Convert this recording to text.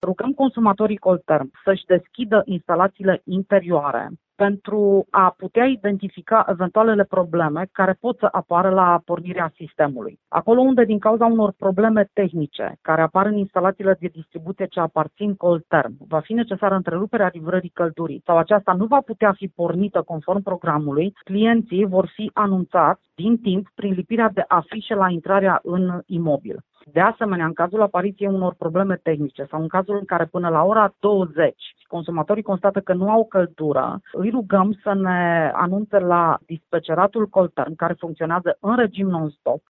rugăm consumatorii Colterm să-și deschidă instalațiile interioare pentru a putea identifica eventualele probleme care pot să apară la pornirea sistemului. Acolo unde, din cauza unor probleme tehnice care apar în instalațiile de distribuție ce aparțin Colterm, va fi necesară întreruperea livrării căldurii sau aceasta nu va putea fi pornită conform programului, clienții vor fi anunțați din timp prin lipirea de afișe la intrarea în imobil. De asemenea, în cazul apariției unor probleme tehnice sau în cazul în care până la ora 20 consumatorii constată că nu au căldură, îi rugăm să ne anunțe la dispeceratul Colterm, care funcționează în regim non-stop,